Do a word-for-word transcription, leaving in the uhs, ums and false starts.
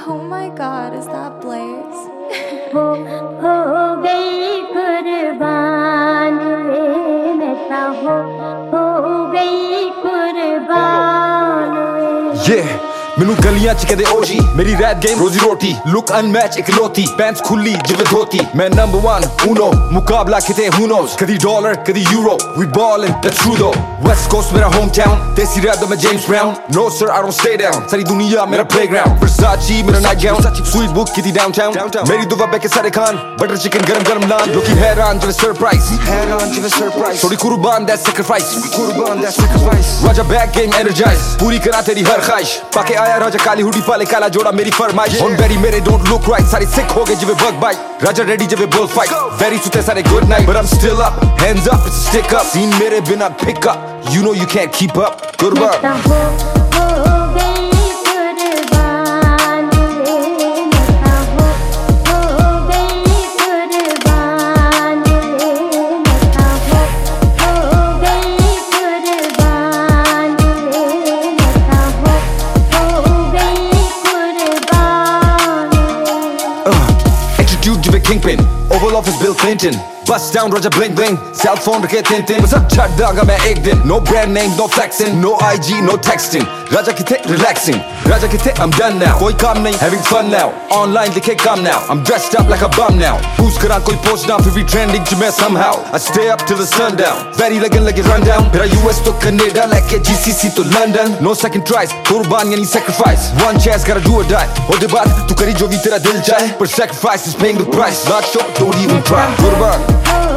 Oh my God, is that Blaze? हो हो गई कुर्बान वे मैं ता हो हो गई कुर्बान वे Yeah, मैनू गलियां च कहदे ओजी मेरी रैप गेम रोजी रोटी लुक अनमैच इकलौती पैंट्स खुली जिवें धोती मैं नंबर वन उनो मुकाबला किते who knows कदी डॉलर कदी euro we ballin' that's true though West Coast मेरा hometown देसी रैप दा मैं James Brown no sir I don't stay down सारी दुनिया मेरा playground Versace मेरा night gown sweet book किती downtown मेरी दुआ बैके सारे खान butter chicken गरम गरम नान लोकी हैरान जिवें सरप्राइज हैरान जिवें सरप्राइज थोड़ी कुर्बान that sacrifice कुर्बान that sacrifice Raja back game energize पूरी करा तेरी हर ख्वाहिश पाके आया राजा काली हुडी पाले काला जोड़ा मेरी फरमाइश on very मेरे don't look right सारे sick हो गए जिवें bug bite राजा ready जिवें bull fight very सुते सारे good night but I'm still up hands up it's a stick up seen मेरे बिना pick up you know you can't keep up goodbye Kingpin, Oval Office Bill Clinton Bust down Roger bling bling Cell phone रखे tin tin What's up chad daga मैं एक दिन No brand name, no flexing No I G, no texting Raja किथे relaxing Raja किथे I'm done now कोई काम नहीं having fun now Online दिखे काम now I'm dressed up like a bum now Boost करा कोई post ना फिर भी trending च मैं somehow I stay up till the sundown Very लगन लगे run down मेरा U S तो Canada लेके G C C तो London No second tries कुर्बान यानी sacrifice One chance gotta do or die होदे बात तू करी जो भी तेरा दिल चाहे But sacrifice is paying the price Not sure, don't even try कुर्बान